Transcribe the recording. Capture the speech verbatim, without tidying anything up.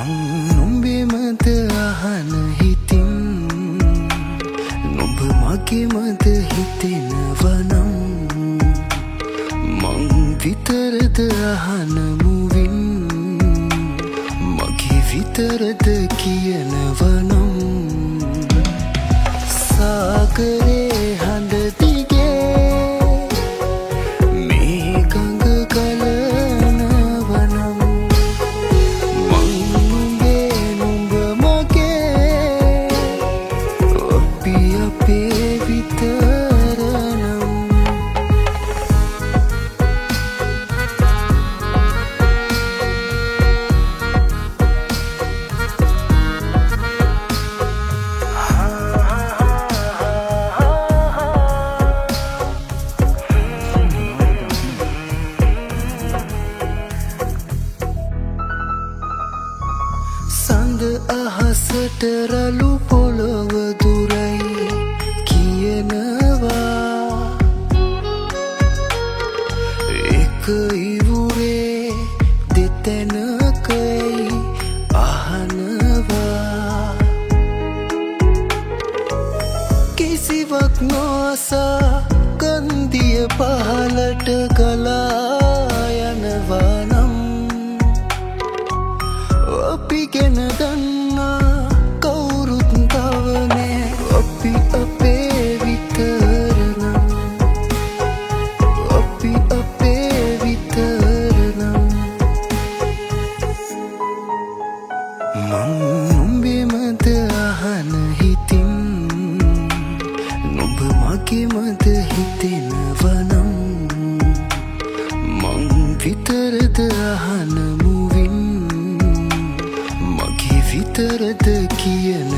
මං නුඹෙමද අහන හිතින් නුඹ මගෙමද හිතෙනවනම් මං විතරද අහන මුවින් මගේ විතරද කියනවනම් සාගරේ හඳ දිගේ මේ ගඟ ගලනවනම් මං නුඹේ නුඹ මගේ අපි අපේ විතරනම් සඳ අහසට රළු පොළොව දුරයි කියනවා එක ඉවුරේ දෙතැනකයි අහනවා කිසිවක් නොඅසා කන්දිය පහලට ගලා යනවා නම් අපි ගැන දන්නා කවුරුත් තව නෑ අපි අපේ විතරනම් අපි අපේ විතරනම් මං නුඹෙමද අහන හිතින් නුඹ මගෙමද හිතෙනවනම් මං විතරද අහන මුවින් විතරද කියන